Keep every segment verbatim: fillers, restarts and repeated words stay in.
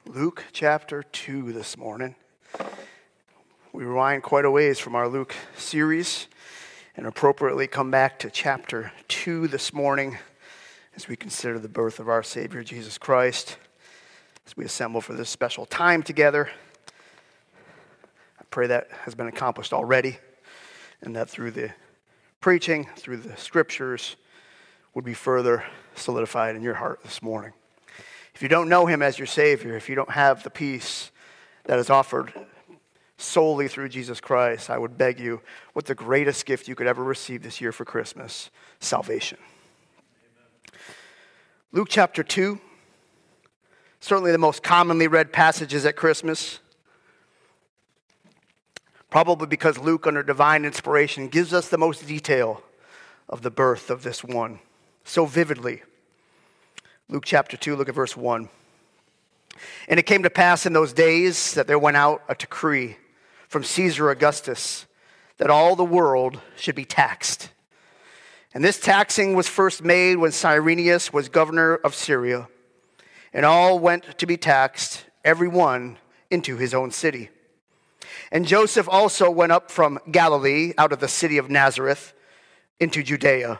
Luke chapter two this morning. We rewind quite a ways from our Luke series and appropriately come back to chapter two this morning as we consider the birth of our Savior Jesus Christ, as we assemble for this special time together. I pray that has been accomplished already and that through the preaching, through the scriptures, would be further solidified in your heart this morning. If you don't know him as your Savior, if you don't have the peace that is offered solely through Jesus Christ, I would beg you, what the greatest gift you could ever receive this year for Christmas, salvation. Amen. Luke chapter two, certainly the most commonly read passages at Christmas, probably because Luke, under divine inspiration, gives us the most detail of the birth of this one so vividly. Luke chapter two, look at verse one. And it came to pass in those days that there went out a decree from Caesar Augustus that all the world should be taxed. And this taxing was first made when Cyrenius was governor of Syria. And all went to be taxed, every one into his own city. And Joseph also went up from Galilee, out of the city of Nazareth, into Judea,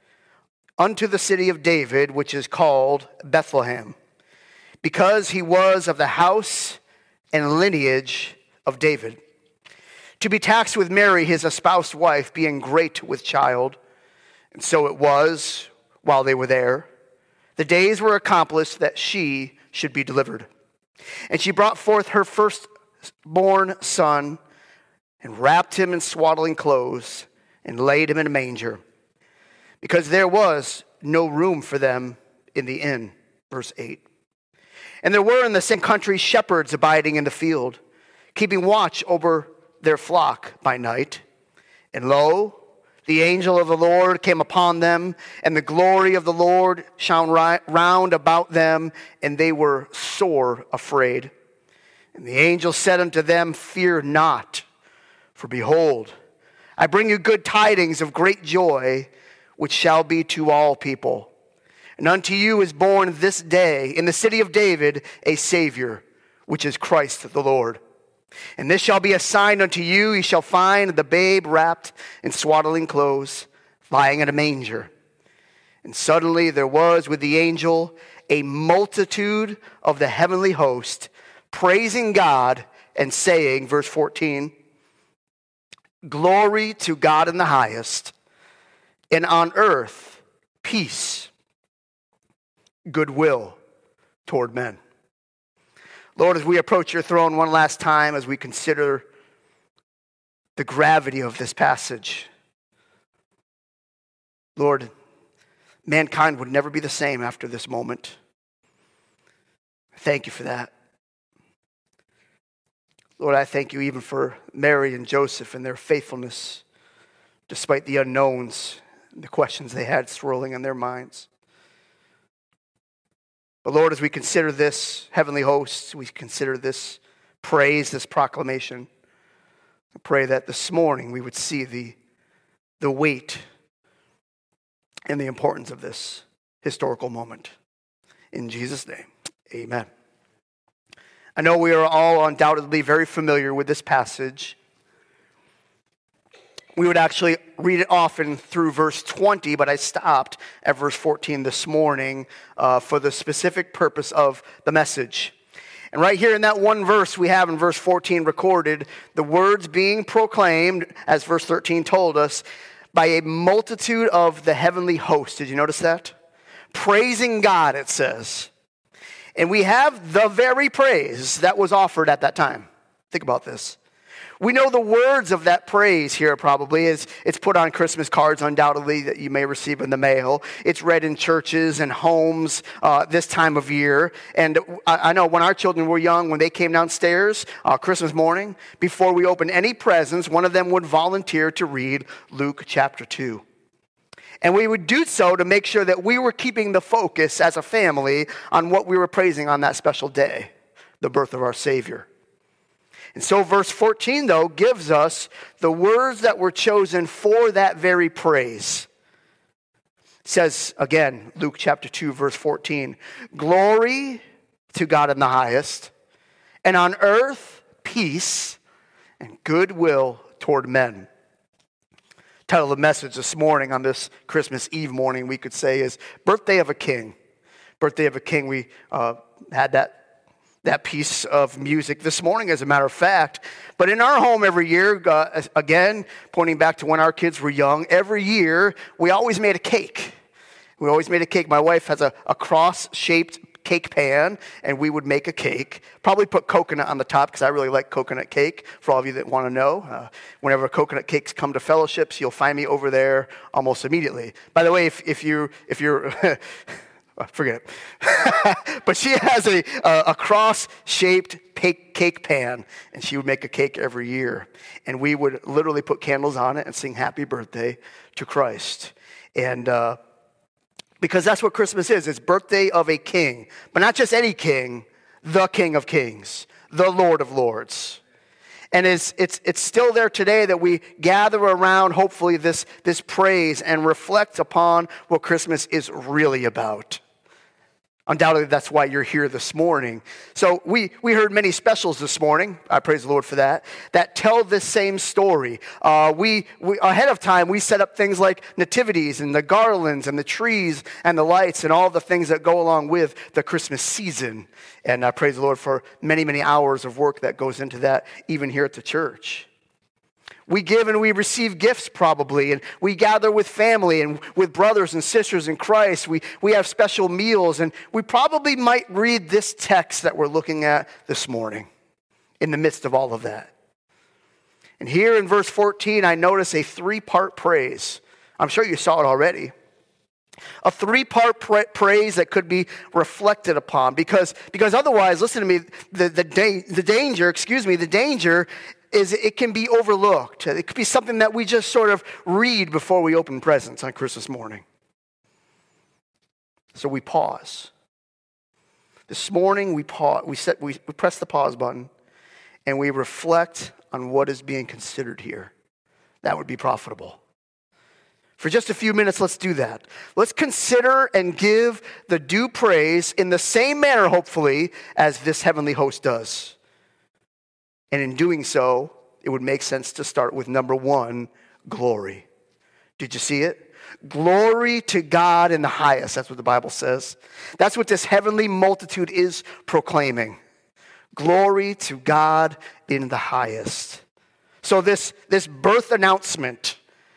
unto the city of David, which is called Bethlehem, because he was of the house and lineage of David, to be taxed with Mary, his espoused wife, being great with child. And so it was, while they were there, the days were accomplished that she should be delivered. And she brought forth her firstborn son, and wrapped him in swaddling clothes, and laid him in a manger, because there was no room for them in the inn. Verse eight. And there were in the same country shepherds abiding in the field, keeping watch over their flock by night. And lo, the angel of the Lord came upon them, and the glory of the Lord shone round about them, and they were sore afraid. And the angel said unto them, Fear not, for behold, I bring you good tidings of great joy, which shall be to all people. And unto you is born this day in the city of David a Savior, which is Christ the Lord. And this shall be a sign unto you, ye shall find the babe wrapped in swaddling clothes, lying in a manger. And suddenly there was with the angel a multitude of the heavenly host, praising God and saying, verse fourteen, Glory to God in the highest, and on earth, peace, goodwill toward men. Lord, as we approach your throne one last time, as we consider the gravity of this passage, Lord, mankind would never be the same after this moment. Thank you for that. Lord, I thank you even for Mary and Joseph and their faithfulness, despite the unknowns and the questions they had swirling in their minds. But Lord, as we consider this heavenly host, we consider this praise, this proclamation, I pray that this morning we would see the, the weight and the importance of this historical moment. In Jesus' name, amen. I know we are all undoubtedly very familiar with this passage. We would actually read it often through verse twenty, but I stopped at verse fourteen this morning uh, for the specific purpose of the message. And right here in that one verse we have in verse fourteen recorded, the words being proclaimed, as verse thirteen told us, by a multitude of the heavenly host. Did you notice that? Praising God, it says. And we have the very praise that was offered at that time. Think about this. We know the words of that praise here probably is it's put on Christmas cards undoubtedly that you may receive in the mail. It's read in churches and homes uh, this time of year. And I, I know when our children were young, when they came downstairs uh, Christmas morning, before we opened any presents, one of them would volunteer to read Luke chapter two. And we would do so to make sure that we were keeping the focus as a family on what we were praising on that special day, the birth of our Savior. And so verse fourteen, though, gives us the words that were chosen for that very praise. It says, again, Luke chapter two, verse fourteen, Glory to God in the highest, and on earth peace and goodwill toward men. Title of the message this morning on this Christmas Eve morning, we could say, is Birthday of a King. Birthday of a King. We uh, had that that piece of music this morning, as a matter of fact. But in our home every year, uh, again, pointing back to when our kids were young, every year we always made a cake. We always made a cake. My wife has a, a cross-shaped cake pan, and we would make a cake. Probably put coconut on the top, because I really like coconut cake, for all of you that want to know. Uh, whenever coconut cakes come to fellowships, you'll find me over there almost immediately. By the way, if, if, you, if you're... Forget it. But she has a, a, a cross-shaped cake, cake pan, and she would make a cake every year. And we would literally put candles on it and sing happy birthday to Christ. And uh, because that's what Christmas is. It's birthday of a king. But not just any king, the King of Kings, the Lord of Lords. And it's, it's, it's still there today that we gather around, hopefully, this, this praise and reflect upon what Christmas is really about. Undoubtedly, that's why you're here this morning. So we, we heard many specials this morning. I praise the Lord for that. That tell this same story. Uh, we, we ahead of time, we set up things like nativities and the garlands and the trees and the lights and all the things that go along with the Christmas season. And I praise the Lord for many, many hours of work that goes into that, even here at the church. We give and we receive gifts probably, and we gather with family and with brothers and sisters in Christ. We, we have special meals, and we probably might read this text that we're looking at this morning in the midst of all of that. And here in verse fourteen, I notice a three-part praise. I'm sure you saw it already. A three-part pra- praise that could be reflected upon, because, because otherwise, listen to me, the, the, da- the danger, excuse me, the danger is it can be overlooked. It could be something that we just sort of read before we open presents on Christmas morning. So we pause. This morning we pause. We set. We, we press the pause button, and we reflect on what is being considered here. That would be profitable. For just a few minutes, let's do that. Let's consider and give the due praise in the same manner, hopefully, as this heavenly host does. And in doing so, it would make sense to start with number one, glory. Did you see it? Glory to God in the highest. That's what the Bible says. That's what this heavenly multitude is proclaiming. Glory to God in the highest. So this, this birth announcement,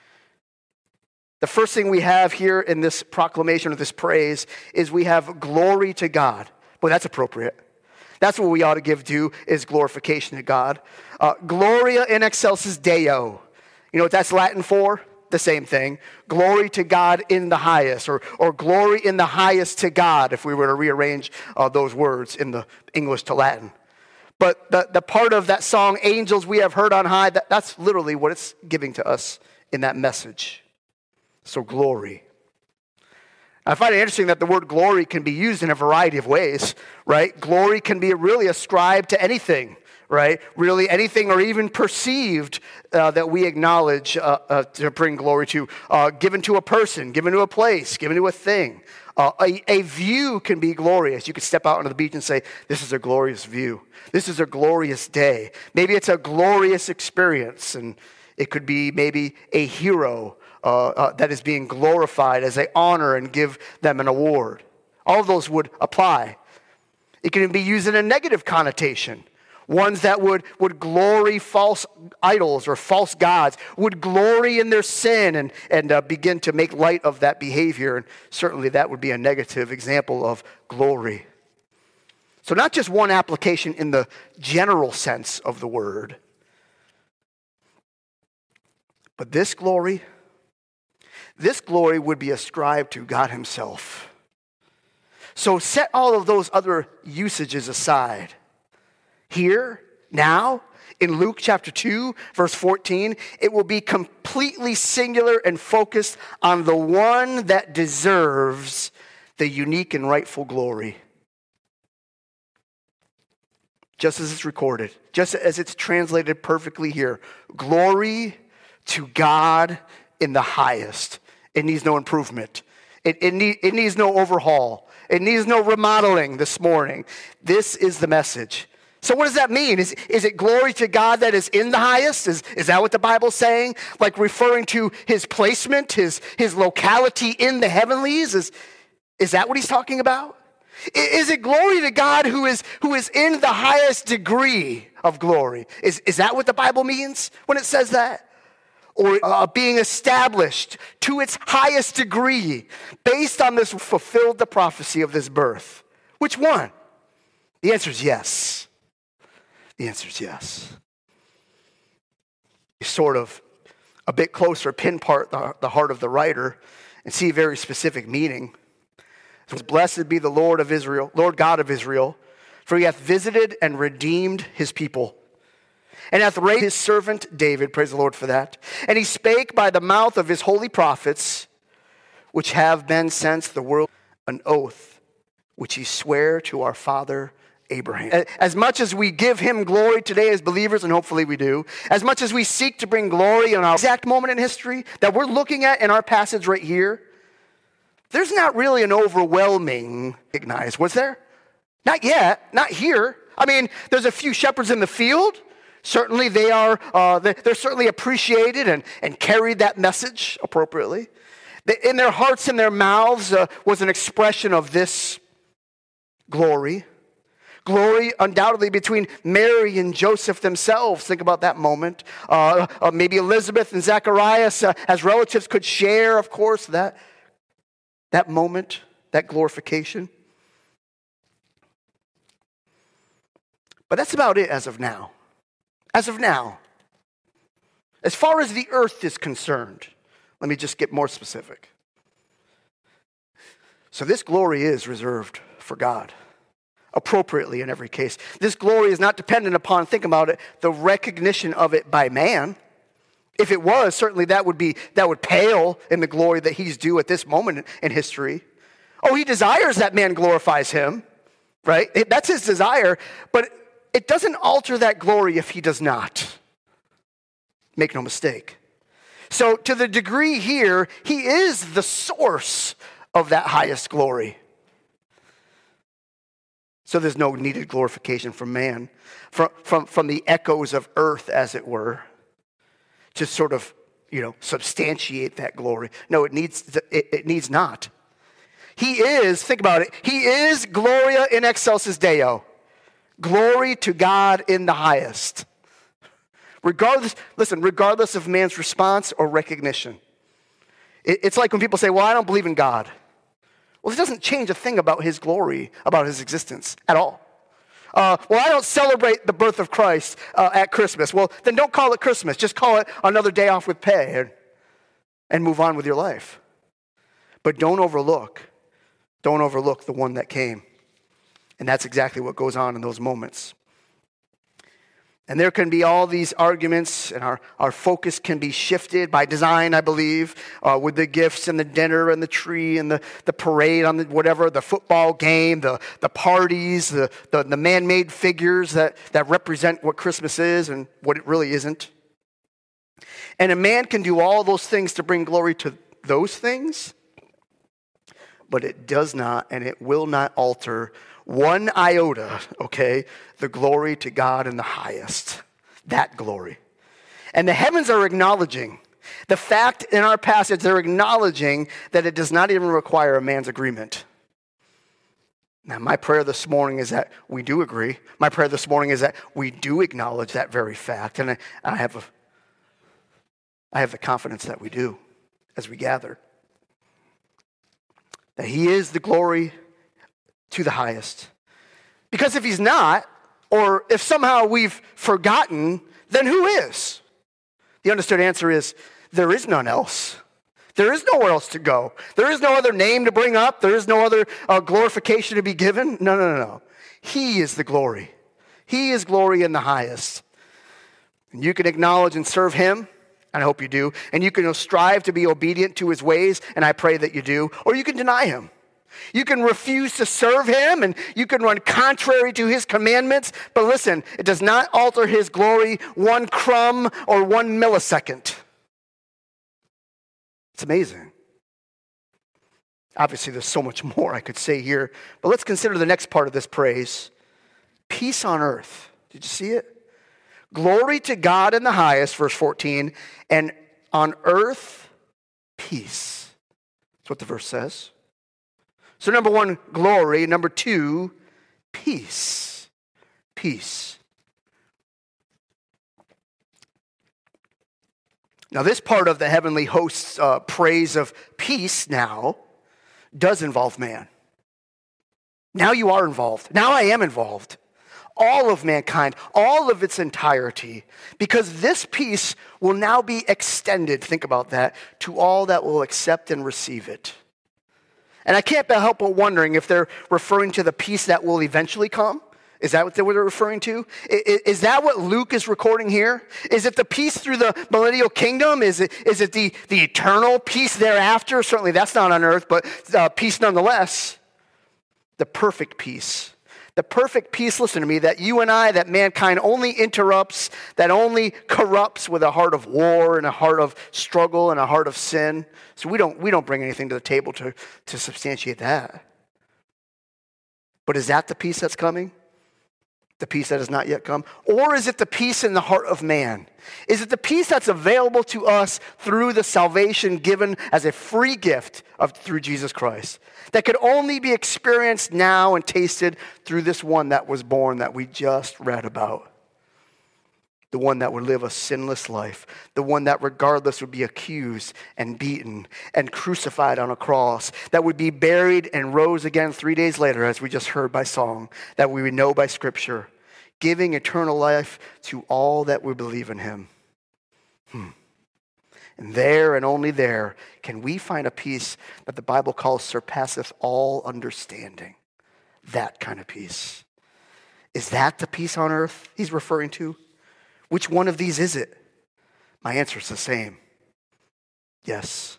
the first thing we have here in this proclamation of this praise is we have glory to God. Well, that's appropriate. That's what we ought to give due, is glorification to God. Uh, Gloria in excelsis Deo. You know what that's Latin for? The same thing. Glory to God in the highest, or, or glory in the highest to God, if we were to rearrange uh, those words in the English to Latin. But the, the part of that song, Angels We Have Heard on High, that, that's literally what it's giving to us in that message. So glory. I find it interesting that the word glory can be used in a variety of ways, right? Glory can be really ascribed to anything, right? Really anything or even perceived uh, that we acknowledge uh, uh, to bring glory to. Uh, given to a person, given to a place, given to a thing. Uh, a, a view can be glorious. You could step out onto the beach and say, this is a glorious view. This is a glorious day. Maybe it's a glorious experience, and it could be maybe a hero Uh, uh, that is being glorified as they honor and give them an award. All of those would apply. It can be used in a negative connotation. Ones that would, would glory false idols or false gods, would glory in their sin and, and uh, begin to make light of that behavior. And certainly that would be a negative example of glory. So not just one application in the general sense of the word, but this glory, This glory would be ascribed to God himself. So set all of those other usages aside. Here, now, in Luke chapter two, verse fourteen, it will be completely singular and focused on the one that deserves the unique and rightful glory. Just as it's recorded, just as it's translated perfectly here. Glory to God in the highest. It needs no improvement. It, it, need, it needs no overhaul. It needs no remodeling this morning. This is the message. So what does that mean? Is, is it glory to God that is in the highest? Is, is that what the Bible's saying? Like referring to his placement, his, his locality in the heavenlies? Is, is that what he's talking about? Is it glory to God who is, who is in the highest degree of glory? Is, is that what the Bible means when it says that? Or uh, being established to its highest degree based on this fulfilled the prophecy of this birth? Which one? The answer is yes. The answer is yes. You sort of a bit closer pinpoint the, the heart of the writer and see a very specific meaning. It says, blessed be the Lord of Israel, Lord God of Israel, for he hath visited and redeemed his people, and hath raised his servant David, praise the Lord for that. And he spake by the mouth of his holy prophets, which have been since the world, an oath which he sware to our father Abraham. As much as we give him glory today as believers, and hopefully we do, as much as we seek to bring glory in our exact moment in history that we're looking at in our passage right here, there's not really an overwhelming recognize, was there? Not yet, not here. I mean, there's a few shepherds in the field. Certainly they are, uh, they're certainly appreciated and, and carried that message appropriately. In their hearts and their mouths uh, was an expression of this glory. Glory undoubtedly between Mary and Joseph themselves. Think about that moment. Uh, uh, maybe Elizabeth and Zacharias uh, as relatives could share, of course, that, that moment, that glorification. But that's about it as of now. As of now. As far as the earth is concerned, let me just get more specific. So this glory is reserved for God. Appropriately in every case. This glory is not dependent upon, think about it, the recognition of it by man. If it was, certainly that would be that would pale in the glory that he's due at this moment in history. Oh, he desires that man glorifies him, right? That's his desire, but it doesn't alter that glory if he does not. Make no mistake. So to the degree here, he is the source of that highest glory. So there's no needed glorification from man, from, from, from the echoes of earth, as it were, to sort of, you know, substantiate that glory. No, it needs, it, it needs not. He is, think about it, he is Gloria in excelsis Deo. Glory to God in the highest. Regardless, listen, regardless of man's response or recognition. It, it's like when people say, well, I don't believe in God. Well, it doesn't change a thing about his glory, about his existence at all. Uh, well, I don't celebrate the birth of Christ uh, at Christmas. Well, then don't call it Christmas. Just call it another day off with pay and, and move on with your life. But don't overlook, don't overlook the one that came. And that's exactly what goes on in those moments. And there can be all these arguments, and our, our focus can be shifted by design, I believe, uh, with the gifts and the dinner and the tree and the, the parade on the whatever, the football game, the, the parties, the, the, the man-made figures that, that represent what Christmas is and what it really isn't. And a man can do all those things to bring glory to those things, but it does not and it will not alter one iota, okay, the glory to God in the highest, that glory. And the heavens are acknowledging, the fact in our passage, they're acknowledging that it does not even require a man's agreement. Now, my prayer this morning is that we do agree. My prayer this morning is that we do acknowledge that very fact. And I, I have a, I have the confidence that we do as we gather. That he is the glory to the highest. Because if he's not, or if somehow we've forgotten, then who is? The understood answer is, there is none else. There is nowhere else to go. There is no other name to bring up. There is no other uh, glorification to be given. No, no, no, no. He is the glory. He is glory in the highest. And you can acknowledge and serve him, and I hope you do. And you can strive to be obedient to his ways, and I pray that you do. Or you can deny him. You can refuse to serve him, and you can run contrary to his commandments. But listen, it does not alter his glory one crumb or one millisecond. It's amazing. Obviously, there's so much more I could say here, but let's consider the next part of this praise. Peace on earth. Did you see it? Glory to God in the highest, verse fourteen, and on earth, peace. That's what the verse says. So number one, glory. Number two, peace. Peace. Now this part of the heavenly host's uh, praise of peace now does involve man. Now you are involved. Now I am involved. All of mankind, all of its entirety, because this peace will now be extended, think about that, to all that will accept and receive it. And I can't help but wondering if they're referring to the peace that will eventually come. Is that what they're referring to? Is that what Luke is recording here? Is it the peace through the millennial kingdom? Is it, is it the, the eternal peace thereafter? Certainly that's not on earth, but uh, peace nonetheless. The perfect peace. The perfect peace, listen to me, that you and I, that mankind only interrupts, that only corrupts with a heart of war and a heart of struggle and a heart of sin. So we don't, we don't bring anything to the table to, to substantiate that. But is that the peace that's coming? The peace that has not yet come? Or is it the peace in the heart of man? Is it the peace that's available to us through the salvation given as a free gift of through Jesus Christ, that could only be experienced now and tasted through this one that was born that we just read about? The one that would live a sinless life, the one that regardless would be accused and beaten and crucified on a cross, that would be buried and rose again three days later, as we just heard by song, that we would know by Scripture, giving eternal life to all that would believe in him. Hmm. And there and only there can we find a peace that the Bible calls surpasseth all understanding. That kind of peace. Is that the peace on earth he's referring to? Which one of these is it? My answer is the same. Yes.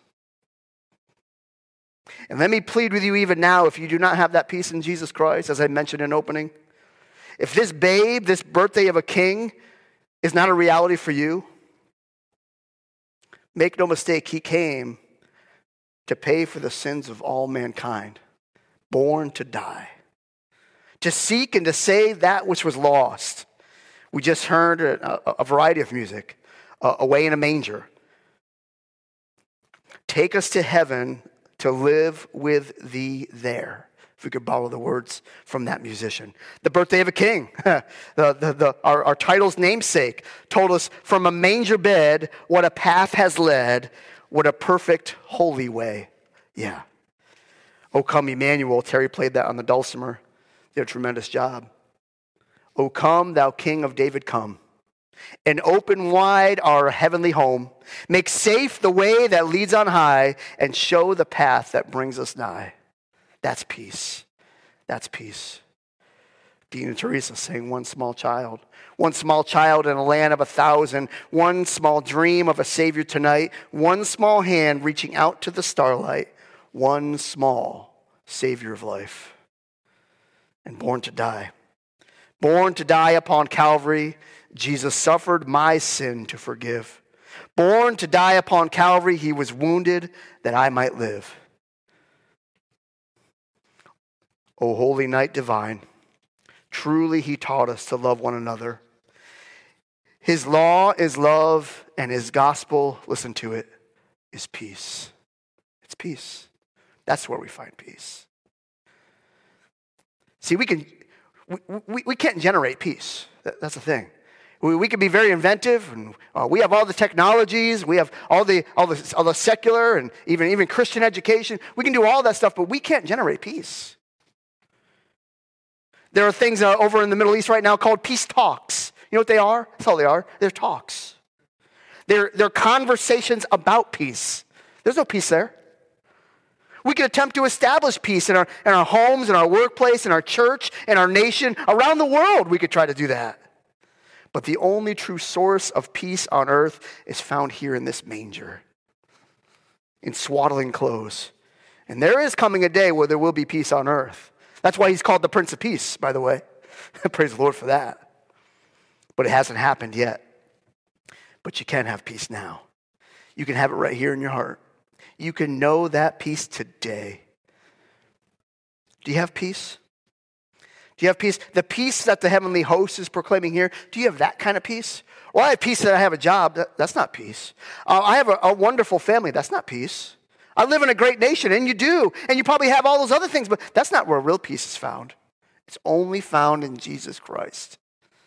And let me plead with you even now, if you do not have that peace in Jesus Christ, as I mentioned in opening, if this babe, this birthday of a king, is not a reality for you, make no mistake, he came to pay for the sins of all mankind, born to die, to seek and to save that which was lost. We just heard a, a variety of music, uh, Away in a Manger. Take us to heaven to live with thee there. If we could borrow the words from that musician. The birthday of a king, the, the, the, our, our title's namesake, told us from a manger bed what a path has led, what a perfect holy way. Yeah. O come Emmanuel, Terry played that on the dulcimer. Did a tremendous job. O come, thou King of David, come, and open wide our heavenly home. Make safe the way that leads on high, and show the path that brings us nigh. That's peace. That's peace. Dean and Teresa sang One Small Child. One small child in a land of a thousand. One small dream of a Savior tonight. One small hand reaching out to the starlight. One small Savior of life. And born to die. Born to die upon Calvary, Jesus suffered my sin to forgive. Born to die upon Calvary, he was wounded that I might live. O holy night divine, truly he taught us to love one another. His law is love, and his gospel, listen to it, is peace. It's peace. That's where we find peace. See, we can... We, we, we can't generate peace. That, that's the thing. We, we can be very inventive, and uh, we have all the technologies. We have all the all the all the secular and even even Christian education. We can do all that stuff, but we can't generate peace. There are things uh, over in the Middle East right now called peace talks. You know what they are? That's all they are. They're talks. They're they're conversations about peace. There's no peace there. We can attempt to establish peace in our, in our homes, in our workplace, in our church, in our nation. Around the world, we could try to do that. But the only true source of peace on earth is found here in this manger, in swaddling clothes. And there is coming a day where there will be peace on earth. That's why he's called the Prince of Peace, by the way. Praise the Lord for that. But it hasn't happened yet. But you can have peace now. You can have it right here in your heart. You can know that peace today. Do you have peace? Do you have peace? The peace that the heavenly host is proclaiming here, do you have that kind of peace? Well, I have peace that I have a job. That, that's not peace. Uh, I have a, a wonderful family. That's not peace. I live in a great nation, and you do. And you probably have all those other things, but that's not where real peace is found. It's only found in Jesus Christ.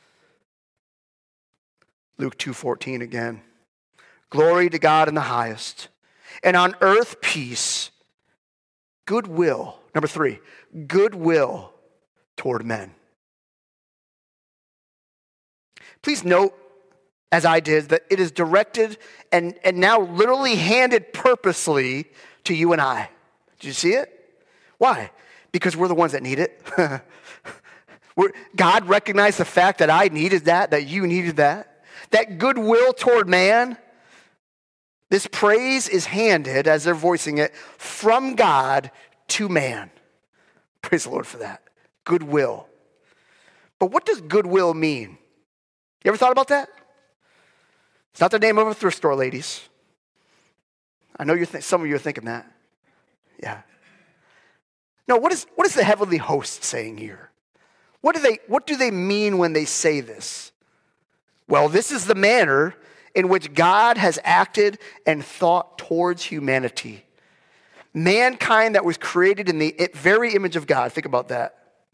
Luke two fourteen again. Glory to God in the highest, and on earth peace, goodwill. Number three, goodwill toward men. Please note, as I did, that it is directed and, and now literally handed purposely to you and I. Did you see it? Why? Because we're the ones that need it. we're, God recognized the fact that I needed that, that you needed that. That goodwill toward man. This praise is handed, as they're voicing it, from God to man. Praise the Lord for that. Goodwill. But what does goodwill mean? You ever thought about that? It's not the name of a thrift store, ladies. I know you're th- some of you are thinking that. Yeah. No, what is what is the heavenly host saying here? What do they what do they mean when they say this? Well, this is the manner in which God has acted and thought towards humanity. Mankind that was created in the very image of God. Think about that.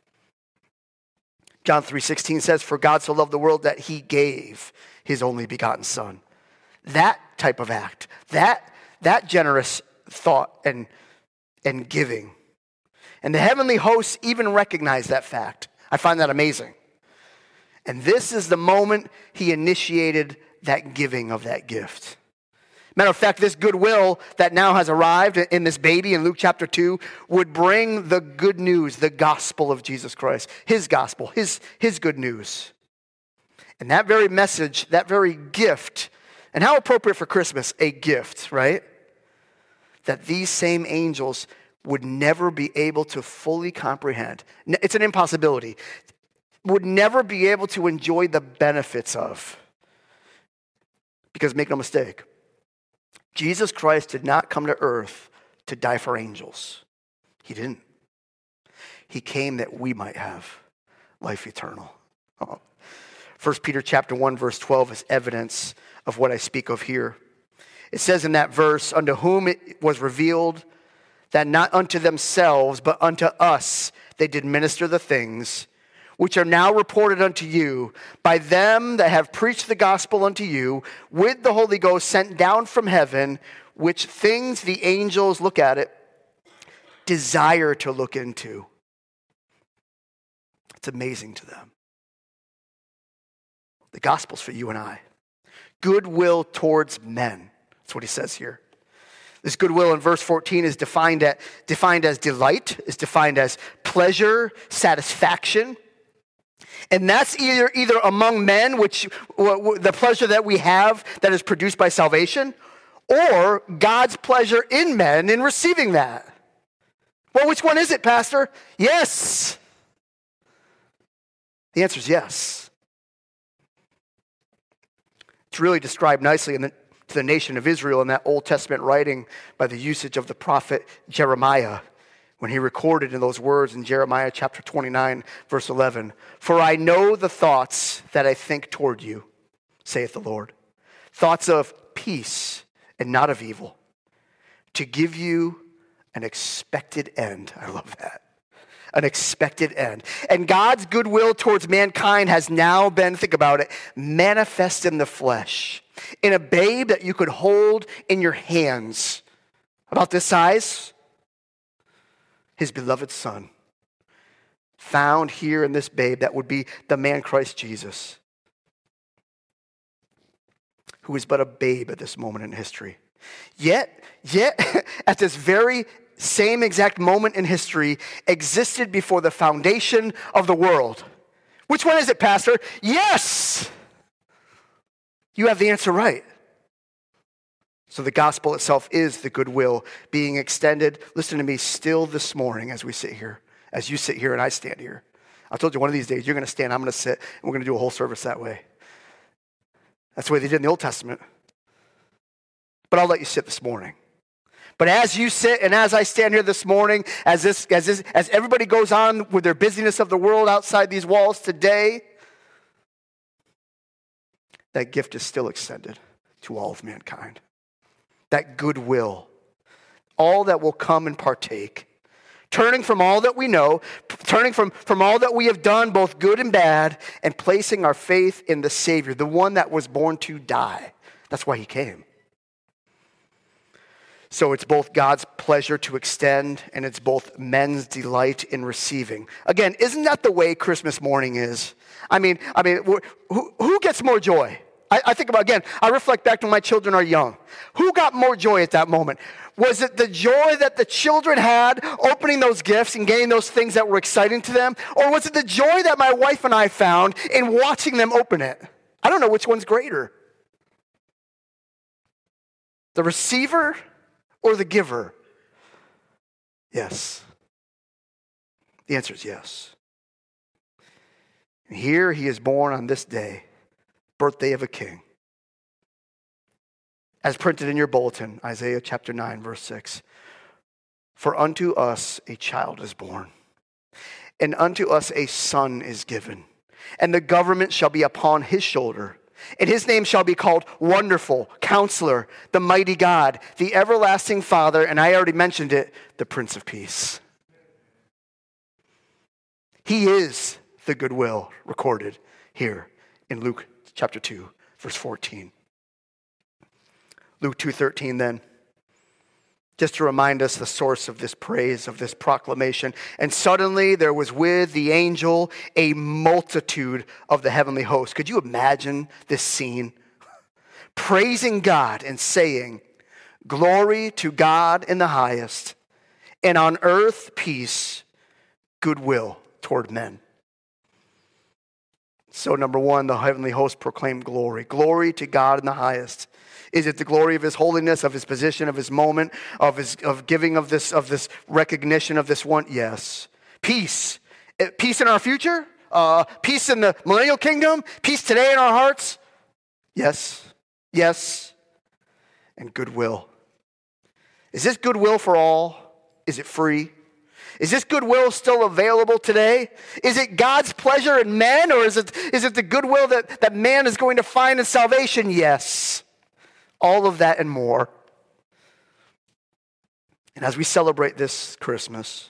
John three sixteen says, "For God so loved the world that he gave his only begotten son." That type of act, that, that generous thought and, and giving. And the heavenly hosts even recognize that fact. I find that amazing. And this is the moment he initiated that giving of that gift. Matter of fact, this goodwill that now has arrived in this baby in Luke chapter two would bring the good news, the gospel of Jesus Christ, his gospel, his, his good news. And that very message, that very gift, and how appropriate for Christmas, a gift, right? That these same angels would never be able to fully comprehend. It's an impossibility. Would never be able to enjoy the benefits of. Because make no mistake, Jesus Christ did not come to earth to die for angels. He didn't. He came that we might have life eternal. Oh. First Peter chapter one, verse twelve is evidence of what I speak of here. It says in that verse, "Unto whom it was revealed that not unto themselves, but unto us they did minister the things which are now reported unto you by them that have preached the gospel unto you with the Holy Ghost sent down from heaven, which things the angels," look at it, "desire to look into." It's amazing to them. The gospel's for you and I. Goodwill towards men. That's what he says here. This goodwill in verse fourteen is defined, at, defined as delight, is defined as pleasure, satisfaction. And that's either, either among men, which w- the pleasure that we have that is produced by salvation, or God's pleasure in men in receiving that. Well, which one is it, Pastor? Yes. The answer is yes. It's really described nicely in the, to the nation of Israel in that Old Testament writing by the usage of the prophet Jeremiah, when he recorded in those words in Jeremiah chapter twenty-nine, verse eleven, "For I know the thoughts that I think toward you, saith the Lord, thoughts of peace and not of evil, to give you an expected end." I love that. An expected end. And God's goodwill towards mankind has now been, think about it, manifest in the flesh, in a babe that you could hold in your hands, about this size. His beloved son, found here in this babe that would be the man Christ Jesus, who is but a babe at this moment in history. Yet, yet, at this very same exact moment in history, existed before the foundation of the world. Which one is it, Pastor? Yes! You have the answer right. So the gospel itself is the goodwill being extended, listen to me, still this morning as we sit here, as you sit here and I stand here. I told you one of these days you're going to stand, I'm going to sit, and we're going to do a whole service that way. That's the way they did in the Old Testament. But I'll let you sit this morning. But as you sit and as I stand here this morning, as this, as this, as everybody goes on with their busyness of the world outside these walls today, that gift is still extended to all of mankind. That goodwill, all that will come and partake, turning from all that we know, turning from, from all that we have done, both good and bad, and placing our faith in the Savior, the one that was born to die. That's why he came. So it's both God's pleasure to extend, and it's both men's delight in receiving. Again, isn't that the way Christmas morning is? I mean, I mean, who, who gets more joy? I, I think about, again, I reflect back to when my children are young. Who got more joy at that moment? Was it the joy that the children had opening those gifts and getting those things that were exciting to them? Or was it the joy that my wife and I found in watching them open it? I don't know which one's greater. The receiver or the giver? Yes. The answer is yes. And here he is born on this day, birthday of a king. As printed in your bulletin, Isaiah chapter nine, verse six. For unto us a child is born, and unto us a son is given, and the government shall be upon his shoulder. And his name shall be called Wonderful, Counselor, the Mighty God, the Everlasting Father, and I already mentioned it, the Prince of Peace. He is the goodwill recorded here in Luke chapter two, verse fourteen. Luke two thirteen then, just to remind us the source of this praise, of this proclamation. And suddenly there was with the angel a multitude of the heavenly host. Could you imagine this scene? Praising God and saying, glory to God in the highest, and on earth peace, goodwill toward men. So number one, the heavenly host proclaimed glory. Glory to God in the highest. Is it the glory of his holiness, of his position, of his moment, of his of giving of this of this recognition of this one? Yes. Peace. Peace in our future? Uh, peace in the millennial kingdom? Peace today in our hearts? Yes. Yes. And goodwill. Is this goodwill for all? Is it free? Is this goodwill still available today? Is it God's pleasure in men, or is it is it the goodwill that, that man is going to find in salvation? Yes. All of that and more. And as we celebrate this Christmas,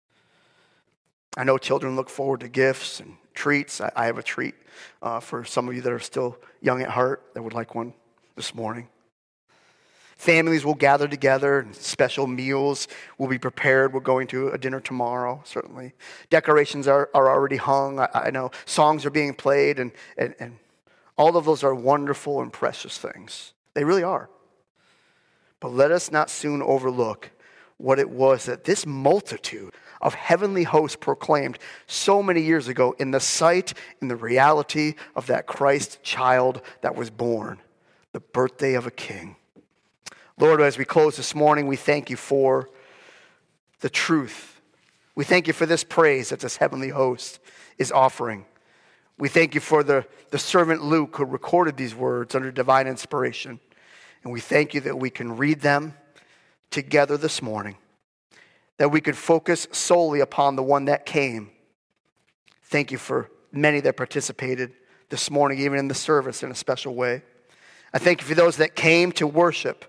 I know children look forward to gifts and treats. I, I have a treat uh, for some of you that are still young at heart that would like one this morning. Families will gather together and special meals will be prepared. We're going to a dinner tomorrow, certainly. Decorations are, are already hung. I, I know songs are being played, and, and, and all of those are wonderful and precious things. They really are. But let us not soon overlook what it was that this multitude of heavenly hosts proclaimed so many years ago in the sight, in the reality of that Christ child that was born, the birthday of a king. Lord, as we close this morning, we thank you for the truth. We thank you for this praise that this heavenly host is offering. We thank you for the, the servant Luke who recorded these words under divine inspiration. And we thank you that we can read them together this morning, that we could focus solely upon the one that came. Thank you for many that participated this morning, even in the service in a special way. I thank you for those that came to worship,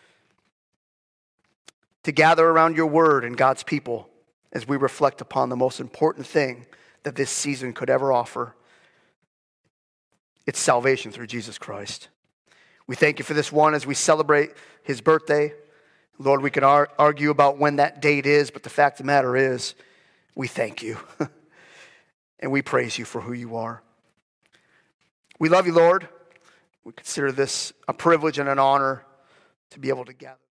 to gather around your word and God's people as we reflect upon the most important thing that this season could ever offer. It's salvation through Jesus Christ. We thank you for this one as we celebrate his birthday. Lord, we could ar- argue about when that date is, but the fact of the matter is, we thank you. And we praise you for who you are. We love you, Lord. We consider this a privilege and an honor to be able to gather.